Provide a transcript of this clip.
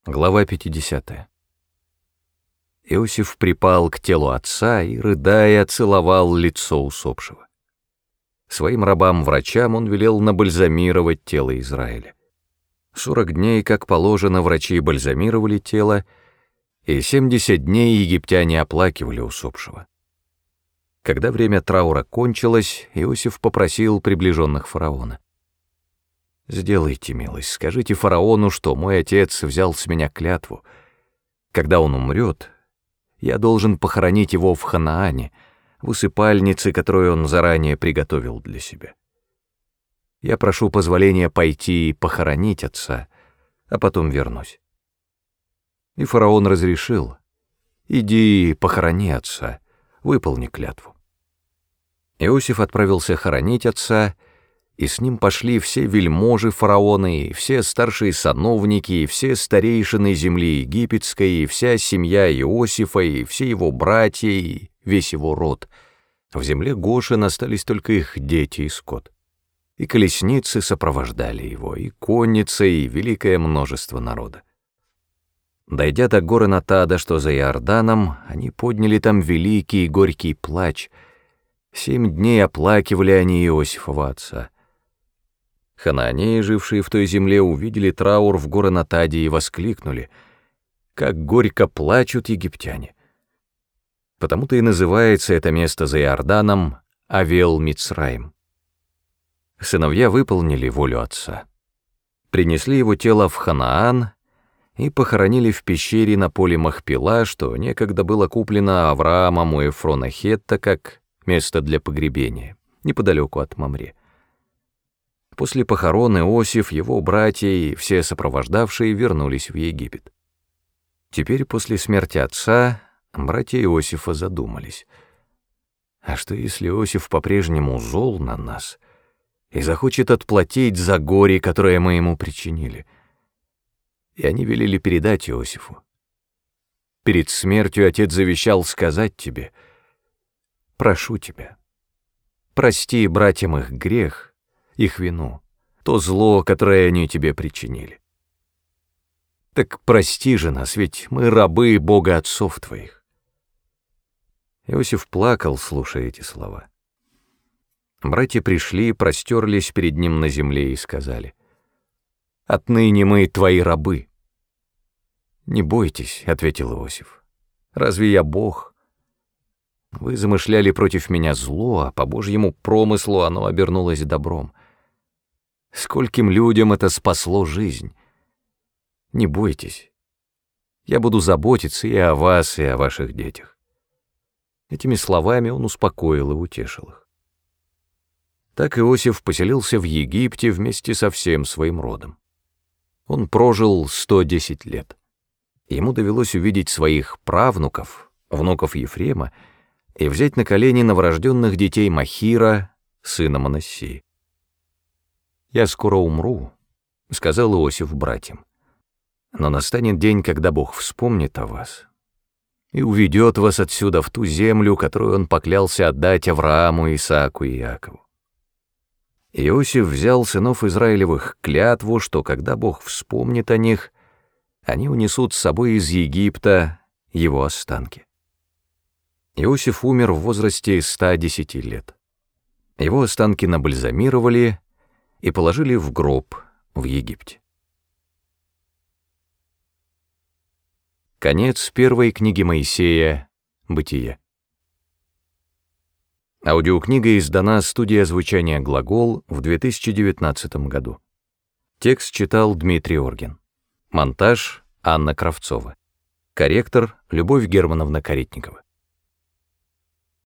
Глава 50. Иосиф припал к телу отца и, рыдая, целовал лицо усопшего. Своим рабам-врачам он велел набальзамировать тело Израиля. 40 дней, как положено, врачи бальзамировали тело, и 70 дней египтяне оплакивали усопшего. Когда время траура кончилось, Иосиф попросил приближенных фараона: «Сделайте милость, скажите фараону, что мой отец взял с меня клятву. Когда он умрет, я должен похоронить его в Ханаане, в усыпальнице, которую он заранее приготовил для себя. Я прошу позволения пойти и похоронить отца, а потом вернусь». И фараон разрешил: «Иди и похорони отца, выполни клятву». Иосиф отправился хоронить отца, и с ним пошли все вельможи фараона, и все старшие сановники, и все старейшины земли египетской, и вся семья Иосифа, и все его братья, и весь его род. В земле Гошен остались только их дети и скот. И колесницы сопровождали его, и конница, и великое множество народа. Дойдя до горы Натада, что за Иорданом, они подняли там великий и горький плач. 7 дней оплакивали они Иосифова отца. Ханаанеи, жившие в той земле, увидели траур в горе Натаде и воскликнули: «Как горько плачут египтяне!» Потому-то и называется это место за Иорданом Авел-Мицраим. Сыновья выполнили волю отца. Принесли его тело в Ханаан и похоронили в пещере на поле Махпела, что некогда было куплено Авраамом у Эфрона Хетта как место для погребения, неподалеку от Мамре. После похорон Иосиф, его братья и все сопровождавшие вернулись в Египет. Теперь, после смерти отца, братья Иосифа задумались: а что если Иосиф по-прежнему зол на нас и захочет отплатить за горе, которое мы ему причинили? И они велели передать Иосифу: перед смертью отец завещал сказать тебе: прошу тебя, прости братьям их грех, их вину, то зло, которое они тебе причинили. Так прости же нас, ведь мы рабы Бога отцов твоих». Иосиф плакал, слушая эти слова. Братья пришли, простерлись перед ним на земле и сказали: «Отныне мы твои рабы». «Не бойтесь», — ответил Иосиф, — «разве я Бог? Вы замышляли против меня зло, а по Божьему промыслу оно обернулось добром. Скольким людям это спасло жизнь. Не бойтесь, я буду заботиться и о вас, и о ваших детях». Этими словами он успокоил и утешил их. Так Иосиф поселился в Египте вместе со всем своим родом. Он прожил 110 лет. Ему довелось увидеть своих правнуков, внуков Ефрема, и взять на колени новорожденных детей Махира, сына Манассии. «Я скоро умру», — сказал Иосиф братьям, «но настанет день, когда Бог вспомнит о вас и уведет вас отсюда в ту землю, которую он поклялся отдать Аврааму, Исааку и Иакову». Иосиф взял сынов Израилевых клятву, что когда Бог вспомнит о них, они унесут с собой из Египта его останки. Иосиф умер в возрасте 110 лет. Его останки набальзамировали и положили в гроб в Египте. Конец первой книги Моисея «Бытие». Аудиокнига издана студией озвучания «Глагол» в 2019 году. Текст читал Дмитрий Оргин. Монтаж Анна Кравцова. Корректор Любовь Германовна Каретникова.